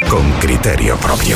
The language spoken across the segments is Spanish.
con criterio propio.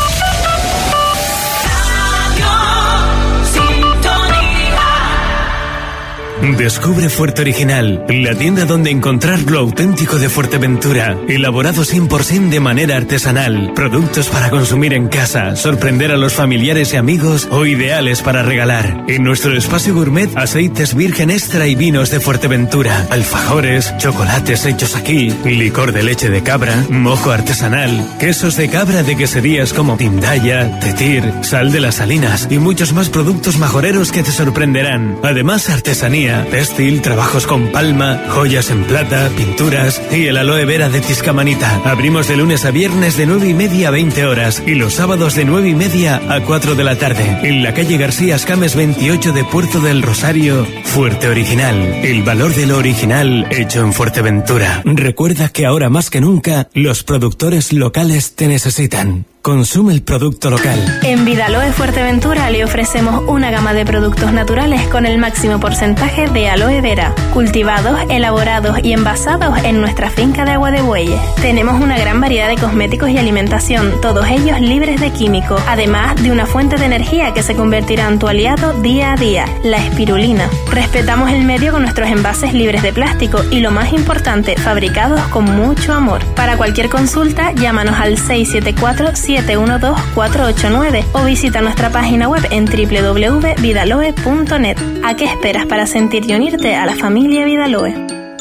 Descubre Fuerte Original, la tienda donde encontrar lo auténtico de Fuerteventura, elaborado 100% de manera artesanal, productos para consumir en casa, sorprender a los familiares y amigos o ideales para regalar. En nuestro espacio gourmet, aceites virgen extra y vinos de Fuerteventura, alfajores, chocolates hechos aquí, licor de leche de cabra, mojo artesanal, quesos de cabra de queserías como Tindaya, Tetir, Sal de las Salinas y muchos más productos majoreros que te sorprenderán. Además, artesanía, textil, trabajos con palma, joyas en plata, pinturas y el aloe vera de Tiscamanita. Abrimos de lunes a viernes de 9:30 a 20 horas y los sábados de 9:30 a 4 de la tarde. En la calle García Escames 28 de Puerto del Rosario, Fuerte Original. El valor de lo original hecho en Fuerteventura. Recuerda que ahora más que nunca los productores locales te necesitan. Consume el producto local. En Vidaloe Fuerteventura le ofrecemos una gama de productos naturales con el máximo porcentaje de aloe vera, cultivados, elaborados y envasados en nuestra finca de Agua de Bueyes. Tenemos una gran variedad de cosméticos y alimentación, todos ellos libres de químicos, además de una fuente de energía que se convertirá en tu aliado día a día, la espirulina. Respetamos el medio con nuestros envases libres de plástico y, lo más importante, fabricados con mucho amor. Para cualquier consulta, llámanos al 674-712-489 o visita nuestra página web en www.vidaloe.net. ¿A qué esperas para sentir y unirte a la familia Vidaloe?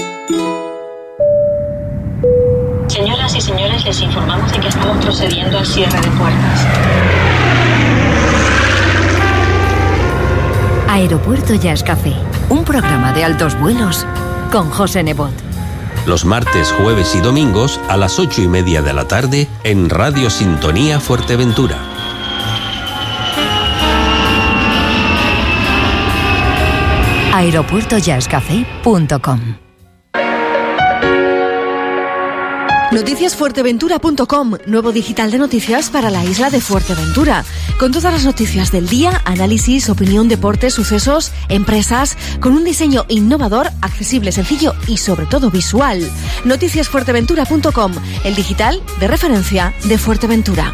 Señoras y señores, les informamos de que estamos procediendo al cierre de puertas. Aeropuerto Jazz Café, un programa de altos vuelos con José Nebot. Los martes, jueves y domingos a las 8:30 de la tarde en Radio Sintonía Fuerteventura. aeropuertojazzcafé.com. Noticiasfuerteventura.com, nuevo digital de noticias para la isla de Fuerteventura. Con todas las noticias del día, análisis, opinión, deportes, sucesos, empresas, con un diseño innovador, accesible, sencillo y sobre todo visual. Noticiasfuerteventura.com, el digital de referencia de Fuerteventura.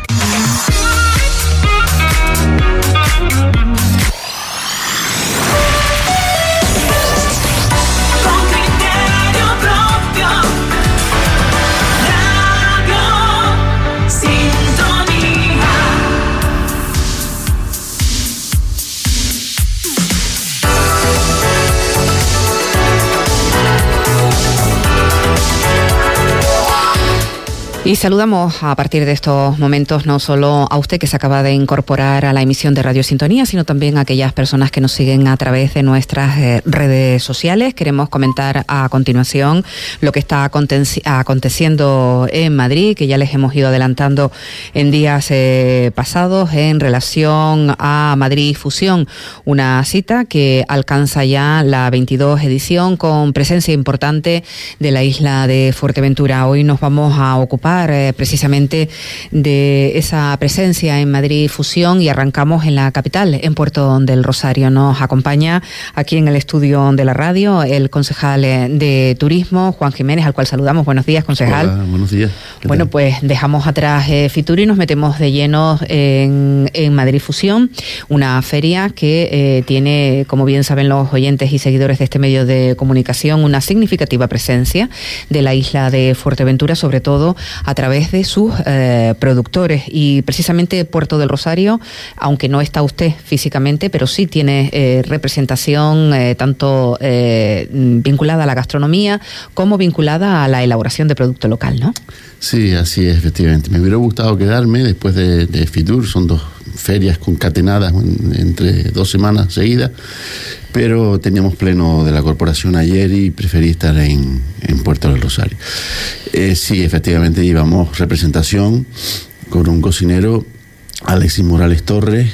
Y saludamos a partir de estos momentos no solo a usted que se acaba de incorporar a la emisión de Radio Sintonía, sino también a aquellas personas que nos siguen a través de nuestras redes sociales. Queremos comentar a continuación lo que está aconteciendo en Madrid, que ya les hemos ido adelantando en días pasados en relación a Madrid Fusión, una cita que alcanza ya la 22 edición con presencia importante de la isla de Fuerteventura. Hoy nos vamos a ocupar precisamente de esa presencia en Madrid Fusión y arrancamos en la capital, en Puerto del Rosario. Nos acompaña aquí en el estudio de la radio el concejal de Turismo, Juan Jiménez, al cual saludamos. Buenos días, concejal. Hola, buenos días. Bueno, pues dejamos atrás Fitur y nos metemos de lleno en Madrid Fusión, una feria que tiene, como bien saben los oyentes y seguidores de este medio de comunicación, una significativa presencia de la isla de Fuerteventura, sobre todo a través de sus productores. Y precisamente Puerto del Rosario, aunque no está usted físicamente, pero sí tiene representación tanto vinculada a la gastronomía como vinculada a la elaboración de producto local, ¿no? Sí, así es, efectivamente. Me hubiera gustado quedarme después de Fitur, son dos ferias concatenadas entre 2 semanas seguidas, pero teníamos pleno de la corporación ayer y preferí estar en Puerto del Rosario. Sí, efectivamente llevamos representación con un cocinero, Alexis Morales Torres,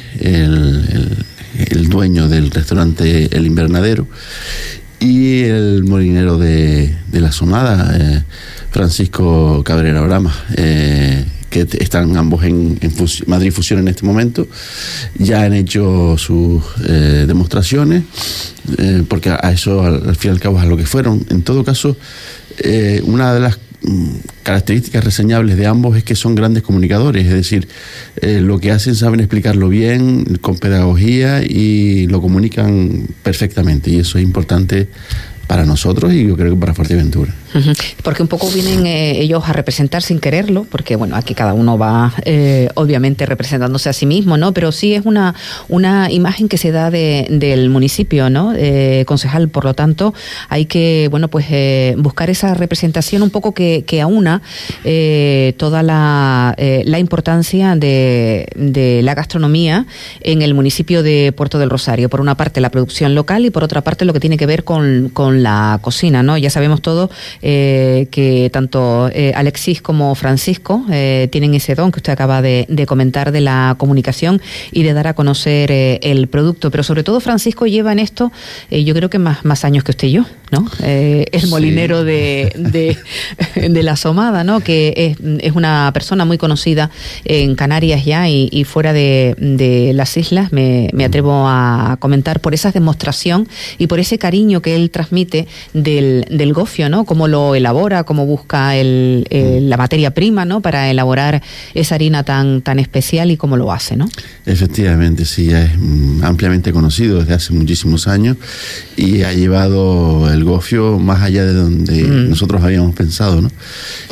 el dueño del restaurante El Invernadero, y el molinero de la Sonada, Francisco Cabrera Brama, que están ambos en Madrid Fusión en este momento. Ya han hecho sus demostraciones, porque a eso al fin y al cabo es a lo que fueron. En todo caso, una de las características reseñables de ambos es que son grandes comunicadores, es decir, lo que hacen saben explicarlo bien, con pedagogía, y lo comunican perfectamente, y eso es importante para nosotros y yo creo que para Fuerteventura. Porque un poco vienen ellos a representar sin quererlo, porque bueno, aquí cada uno va obviamente representándose a sí mismo, ¿no? Pero sí es una imagen que se da del municipio, ¿no? Concejal, por lo tanto, hay que, bueno, pues buscar esa representación un poco que aúna toda la importancia de la gastronomía en el municipio de Puerto del Rosario. Por una parte la producción local y por otra parte lo que tiene que ver con la cocina, ¿no? Ya sabemos todo que tanto Alexis como Francisco tienen ese don que usted acaba de comentar de la comunicación y de dar a conocer el producto, pero sobre todo Francisco lleva en esto yo creo que más años que usted y yo, ¿no? El molinero de la Asomada, ¿no? Que es una persona muy conocida en Canarias ya y fuera de las islas, me atrevo a comentar, por esa demostración y por ese cariño que él transmite del gofio, ¿no? Cómo lo elabora, cómo busca la materia prima, ¿no? Para elaborar esa harina tan especial y cómo lo hace, ¿no? Efectivamente, sí, ya es ampliamente conocido desde hace muchísimos años y ha llevado el gofio más allá de donde nosotros habíamos pensado, ¿no?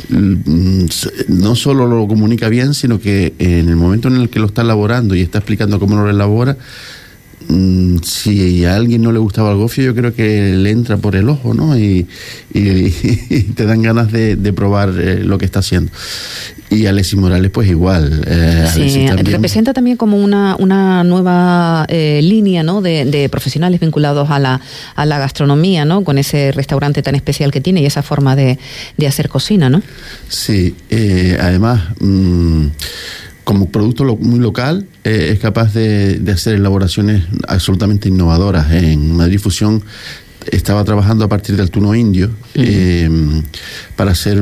No solo lo comunica bien, sino que en el momento en el que lo está elaborando y está explicando cómo lo elabora, si a alguien no le gustaba el gofio, yo creo que le entra por el ojo, ¿no? Y te dan ganas de probar lo que está haciendo. Y Alexis Morales, pues igual. Sí, representa también como una nueva línea, ¿no? de profesionales vinculados a la gastronomía, ¿no? Con ese restaurante tan especial que tiene y esa forma de hacer cocina, ¿no? Sí, además, como producto muy local, es capaz de hacer elaboraciones absolutamente innovadoras. En Madrid Fusión estaba trabajando a partir del tuno indio para hacer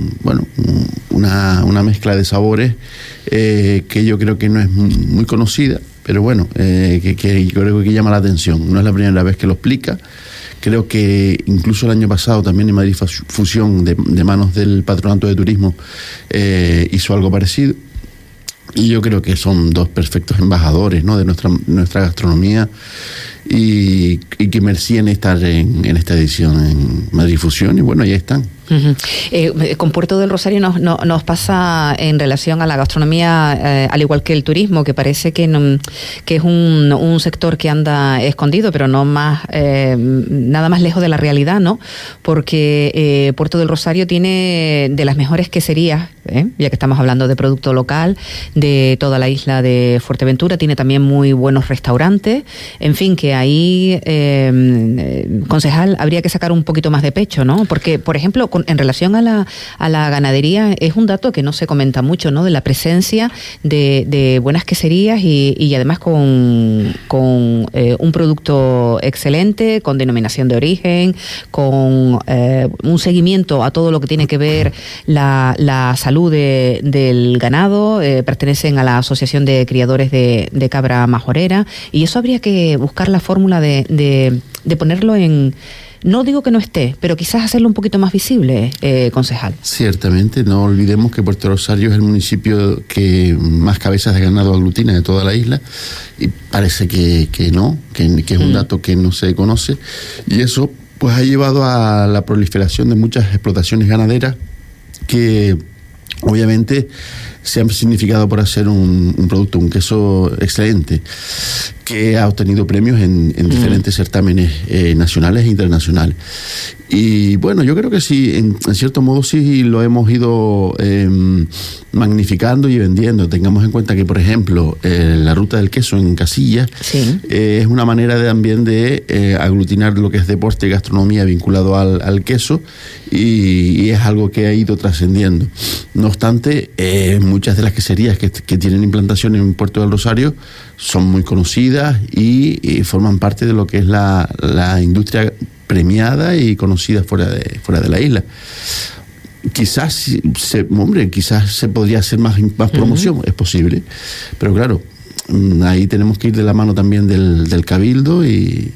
una mezcla de sabores que yo creo que no es muy conocida, pero bueno, que yo creo que llama la atención. No es la primera vez que lo explica. Creo que incluso el año pasado también en Madrid Fusión, de manos del Patronato de Turismo, hizo algo parecido. Y yo creo que son dos perfectos embajadores, ¿no? de nuestra gastronomía y que merecían estar en esta edición en Madrid Fusión, y bueno, ya están. Con Puerto del Rosario nos pasa en relación a la gastronomía, al igual que el turismo, que parece que es un sector que anda escondido, pero no nada más lejos de la realidad, ¿no? Porque Puerto del Rosario tiene de las mejores queserías, ya que estamos hablando de producto local, de toda la isla de Fuerteventura. Tiene también muy buenos restaurantes, en fin, que ahí, concejal, habría que sacar un poquito más de pecho, ¿no? Porque, por ejemplo, en relación a la ganadería, es un dato que no se comenta mucho, ¿no? De la presencia de buenas queserías y además con un producto excelente, con denominación de origen, con un seguimiento a todo lo que tiene que ver la salud del ganado. Pertenecen a la Asociación de Criadores de Cabra Majorera, y eso habría que buscar la fórmula de ponerlo en... No digo que no esté, pero quizás hacerlo un poquito más visible, concejal. Ciertamente, no olvidemos que Puerto Rosario es el municipio que más cabezas de ganado aglutina de toda la isla, y parece que es un dato que no se conoce, y eso pues ha llevado a la proliferación de muchas explotaciones ganaderas que obviamente se han significado por hacer un producto, un queso excelente, que ha obtenido premios en diferentes certámenes nacionales e internacionales. Y bueno, yo creo que sí, en cierto modo sí lo hemos ido magnificando y vendiendo. Tengamos en cuenta que, por ejemplo, la ruta del queso en Casillas es una manera también de aglutinar lo que es deporte y gastronomía vinculado al queso, y es algo que ha ido trascendiendo. No obstante, muchas de las queserías que tienen implantación en Puerto del Rosario son muy conocidas y forman parte de lo que es la industria premiada y conocida fuera de la isla. Quizás se podría hacer más promoción, es posible, pero claro, ahí tenemos que ir de la mano también del Cabildo y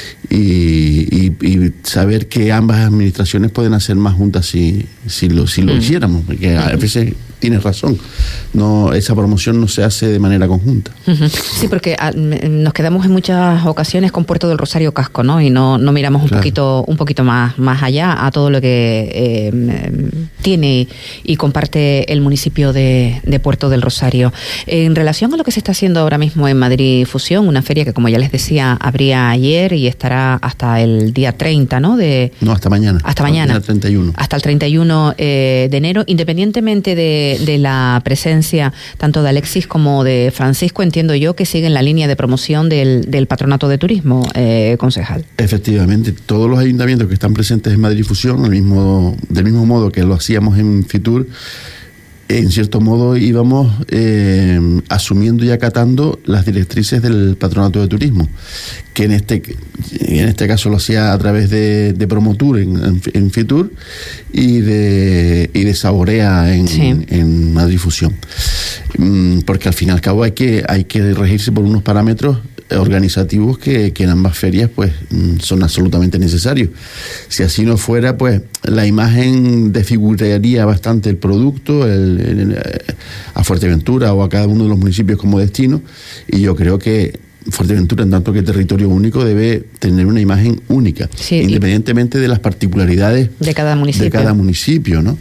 saber que ambas administraciones pueden hacer más juntas si lo hiciéramos, porque a veces tienes razón, esa promoción no se hace de manera conjunta. Sí, porque nos quedamos en muchas ocasiones con Puerto del Rosario Casco, ¿no? Y no miramos un poquito más allá a todo lo que tiene y comparte el municipio de Puerto del Rosario. En relación a lo que se está haciendo ahora mismo en Madrid Fusión, una feria que, como ya les decía, abría ayer y estará hasta el día 30, ¿no? No, hasta mañana. Hasta mañana. El 31. Hasta el 31 de enero, independientemente de la presencia tanto de Alexis como de Francisco, entiendo yo que siguen la línea de promoción del Patronato de Turismo, concejal. Efectivamente, todos los ayuntamientos que están presentes en Madrid Fusión, del mismo modo que lo hacíamos en Fitur, en cierto modo íbamos asumiendo y acatando las directrices del Patronato de Turismo, que en este caso lo hacía a través de Promotur en Fitur y de Saborea en Madrid Fusión, porque al fin y al cabo hay que regirse por unos parámetros organizativos que en ambas ferias pues son absolutamente necesarios. Si así no fuera, pues la imagen desfiguraría bastante el producto a Fuerteventura o a cada uno de los municipios como destino, y yo creo que Fuerteventura, en tanto que territorio único, debe tener una imagen única, independientemente de las particularidades de cada municipio, ¿no?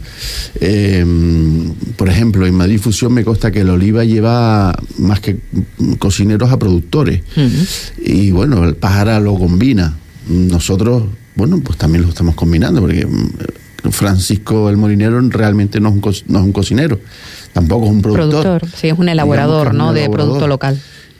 Por ejemplo, en Madrid Fusión me consta que el Oliva lleva más que cocineros a productores. Y bueno, el Pájara lo combina. Nosotros, bueno, pues también lo estamos combinando, porque Francisco el Molinero realmente no es un cocinero, tampoco es un productor. Sí, es un elaborador, ¿no? De producto local.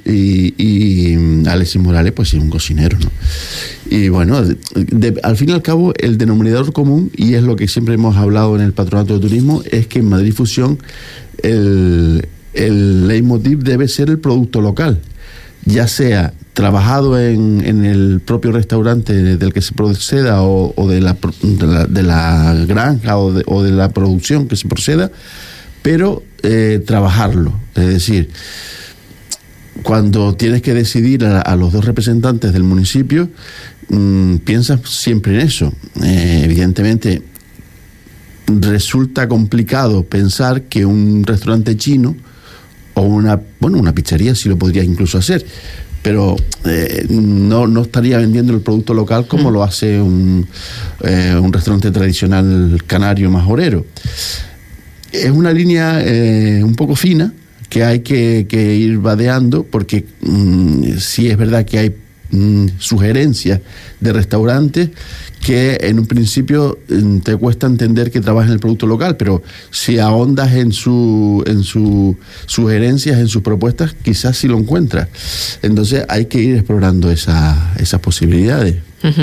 Y Alexis Morales pues sí es un cocinero, ¿no? Y bueno, al fin y al cabo el denominador común, y es lo que siempre hemos hablado en el Patronato de Turismo, es que en Madrid Fusión el leitmotiv debe ser el producto local, ya sea trabajado en el propio restaurante del que se proceda o de la granja o de la producción que se proceda, pero trabajarlo, es decir, cuando tienes que decidir a los dos representantes del municipio, piensas siempre en eso. Evidentemente, resulta complicado pensar que un restaurante chino o una pizzería sí lo podría incluso hacer, pero no estaría vendiendo el producto local como lo hace un restaurante tradicional canario majorero. Es una línea un poco fina, que hay que ir vadeando, porque sí es verdad que hay sugerencias de restaurantes que en un principio te cuesta entender que trabajan el producto local, pero si ahondas en sus sugerencias, en sus propuestas, quizás sí lo encuentras. Entonces hay que ir explorando esas posibilidades.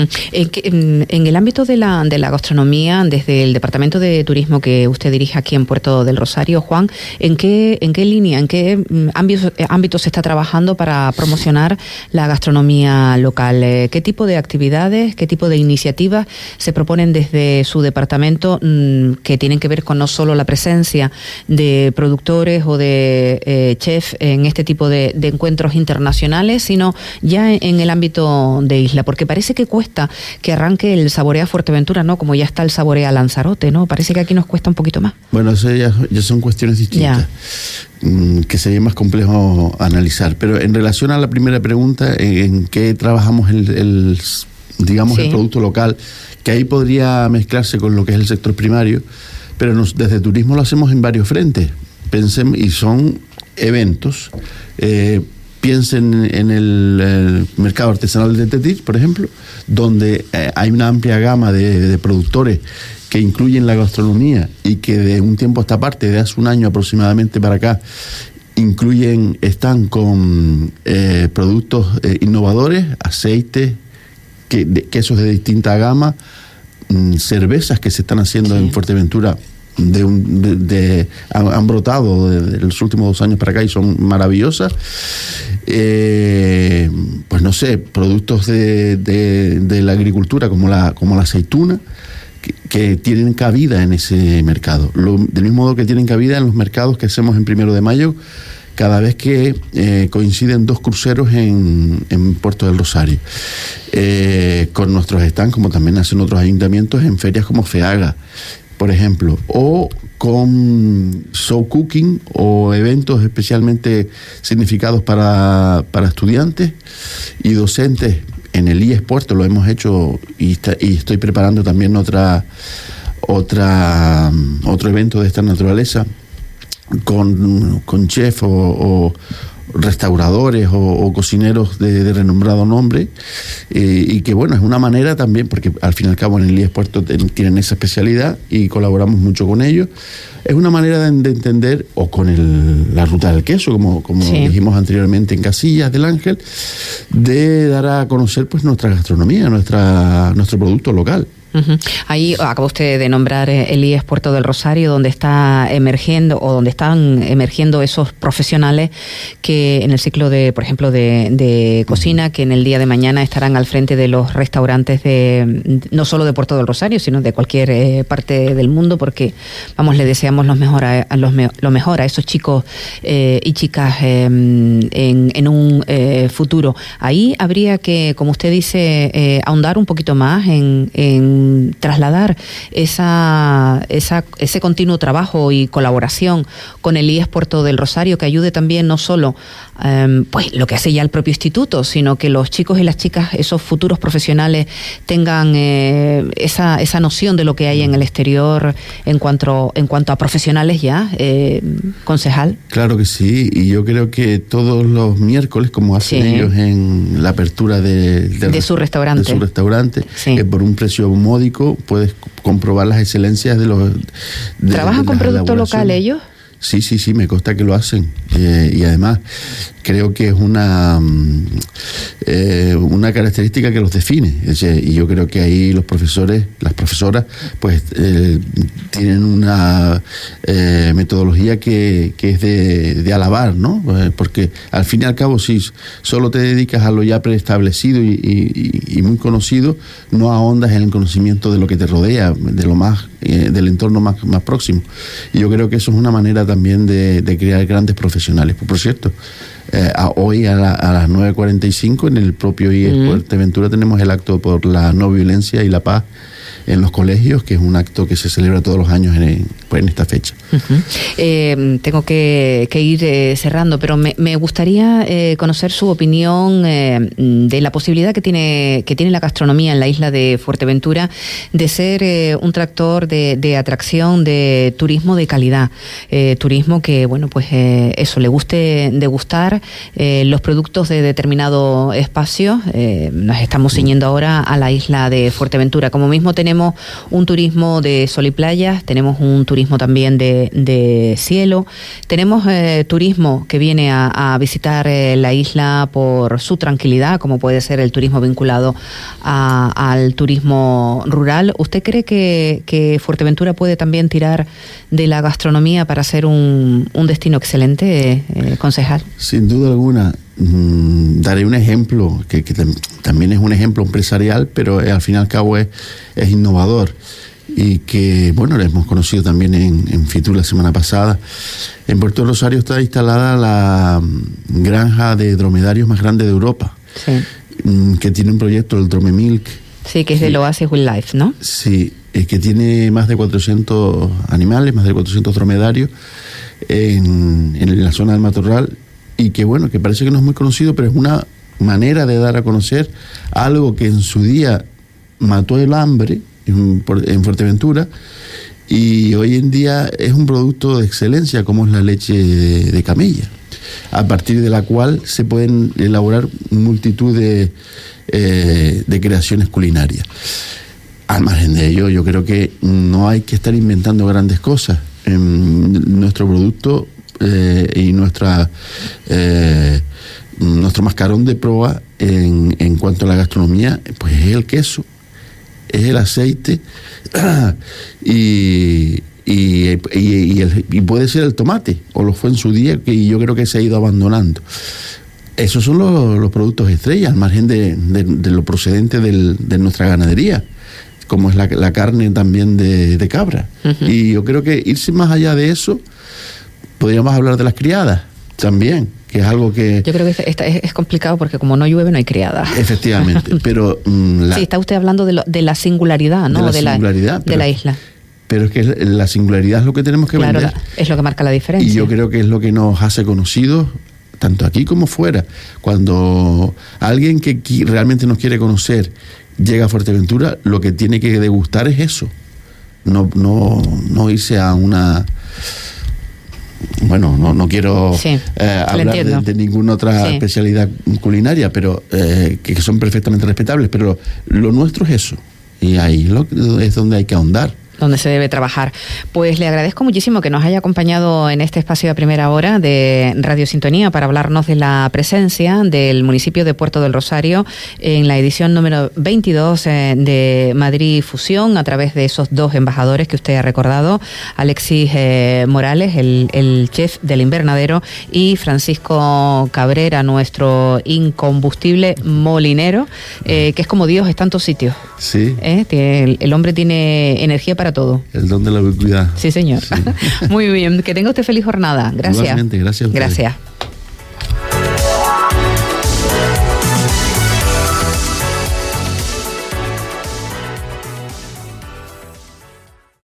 En el ámbito de la gastronomía, desde el Departamento de Turismo que usted dirige aquí en Puerto del Rosario, Juan, ¿en qué línea, en qué ámbito se está trabajando para promocionar la gastronomía local? ¿Qué tipo de actividades, qué tipo de iniciativas se proponen desde su departamento que tienen que ver con no solo la presencia de productores o de chefs en este tipo de encuentros internacionales, sino ya en el ámbito de isla? Porque parece que cuesta que arranque el Saborea Fuerteventura, ¿no? Como ya está el Saborea Lanzarote, ¿no? Parece que aquí nos cuesta un poquito más. Bueno, eso ya son cuestiones distintas, que sería más complejo analizar. Pero en relación a la primera pregunta, en qué trabajamos el producto local, que ahí podría mezclarse con lo que es el sector primario, pero desde turismo lo hacemos en varios frentes. Pensemos, y son eventos. Piensen en el mercado artesanal de Tetir, por ejemplo, donde hay una amplia gama de productores que incluyen la gastronomía y que de un tiempo a esta parte, de hace un año aproximadamente para acá, están con productos innovadores, aceites, quesos de distinta gama, cervezas que se están haciendo en Fuerteventura. Han brotado de los últimos 2 años para acá y son maravillosas. Pues no sé, productos de la agricultura como la aceituna, que tienen cabida en ese mercado, del mismo modo que tienen cabida en los mercados que hacemos en 1 de Mayo, cada vez que coinciden 2 cruceros en Puerto del Rosario, con nuestros stands, como también hacen otros ayuntamientos en ferias como FEAGA, por ejemplo, o con show cooking o eventos especialmente significados para estudiantes y docentes. En el IES Puerto lo hemos hecho y estoy preparando también otro evento de esta naturaleza con chef o restauradores o cocineros de renombrado nombre, y que bueno, es una manera también, porque al fin y al cabo en el IES Puerto tienen esa especialidad y colaboramos mucho con ellos. Es una manera de entender, o con la ruta del queso, como sí, dijimos anteriormente en Casillas del Ángel, de dar a conocer pues nuestra gastronomía, nuestro producto local. Uh-huh. Ahí acaba usted de nombrar el IES Puerto del Rosario, donde está emergiendo, o donde están emergiendo esos profesionales que en el ciclo de, por ejemplo, de cocina, que en el día de mañana estarán al frente de los restaurantes no solo de Puerto del Rosario, sino de cualquier parte del mundo, porque vamos, le deseamos lo mejor a esos chicos y chicas en un futuro. Ahí habría que, como usted dice, ahondar un poquito más en trasladar ese continuo trabajo y colaboración con el IES Puerto del Rosario, que ayude también no solo pues lo que hace ya el propio instituto, sino que los chicos y las chicas, esos futuros profesionales, tengan esa noción de lo que hay en el exterior en cuanto a profesionales ya, concejal. Claro que sí, y yo creo que todos los miércoles, como hacen ellos en la apertura de su restaurante, sí, que por un precio módico puedes comprobar las excelencias de los... ¿Trabajan con producto local ellos? Sí, me consta que lo hacen, y además creo que es una característica que los define, y yo creo que ahí los profesores, las profesoras, pues tienen una metodología que es de alabar, ¿no? Porque al fin y al cabo, si solo te dedicas a lo ya preestablecido y muy conocido, no ahondas en el conocimiento de lo que te rodea, de lo más del entorno más próximo. Y yo creo que eso es una manera también de crear grandes profesionales. Por cierto, hoy a las 9:45 en el propio IES Fuerteventura tenemos el acto por la no violencia y la paz en los colegios, que es un acto que se celebra todos los años en esta fecha. Uh-huh. Tengo que ir cerrando, pero me gustaría conocer su opinión de la posibilidad que tiene la gastronomía en la isla de Fuerteventura de ser un tractor de atracción de turismo de calidad, turismo que, bueno, pues eso, le guste degustar los productos de determinado espacio. Nos estamos ciñendo ahora a la isla de Fuerteventura. Como mismo tenemos un turismo de sol y playas, tenemos un turismo también de cielo, tenemos turismo que viene a visitar la isla por su tranquilidad, como puede ser el turismo vinculado al turismo rural. ¿Usted cree que Fuerteventura puede también tirar de la gastronomía para ser un destino excelente, concejal? Sin duda alguna. Daré un ejemplo que también es un ejemplo empresarial, pero al fin y al cabo es innovador, y que, bueno, lo hemos conocido también en Fitur la semana pasada. En Puerto Rosario está instalada la granja de dromedarios más grande de Europa, sí, que tiene un proyecto, el Drome Milk. Sí, que es del Oasis Wildlife, ¿no? Sí, que tiene más de 400 animales, más de 400 dromedarios en la zona del matorral, y que, bueno, que parece que no es muy conocido, pero es una manera de dar a conocer algo que en su día mató el hambre en Fuerteventura, y hoy en día es un producto de excelencia, como es la leche de camella, a partir de la cual se pueden elaborar multitud de creaciones culinarias. Al margen de ello, yo creo que no hay que estar inventando grandes cosas. Nuestro producto y nuestro mascarón de proa en cuanto a la gastronomía, pues es el queso, es el aceite y puede ser el tomate, o lo fue en su día, y yo creo que se ha ido abandonando. Esos son los productos estrella, al margen de lo procedente de nuestra ganadería, como es la carne también de cabra. Uh-huh. Y yo creo que irse más allá de eso, podríamos hablar de las criadas. también, que es algo que... Yo creo que es complicado porque como no llueve no hay criada. Efectivamente, pero... sí, está usted hablando de la singularidad, ¿no? De la isla. Pero es que la singularidad es lo que tenemos que vender. Es lo que marca la diferencia. Y yo creo que es lo que nos hace conocidos, tanto aquí como fuera. Cuando alguien que realmente nos quiere conocer llega a Fuerteventura, lo que tiene que degustar es eso. No irse a una... Bueno, no quiero hablar de ninguna otra especialidad culinaria, pero que son perfectamente respetables, pero lo nuestro es eso, y ahí es donde hay que ahondar. Donde se debe trabajar. Pues le agradezco muchísimo que nos haya acompañado en este espacio a primera hora de Radio Sintonía para hablarnos de la presencia del municipio de Puerto del Rosario en la edición número 22 de Madrid Fusión, a través de esos dos embajadores que usted ha recordado, Alexis Morales, el chef del invernadero, y Francisco Cabrera, nuestro incombustible molinero, que es como Dios, está en todos sitios. Sí. El hombre tiene energía para todo. El don de la ubicuidad. Sí, señor. Sí. Muy bien. Que tenga usted feliz jornada. Gracias. Igualmente, gracias a ustedes. Gracias.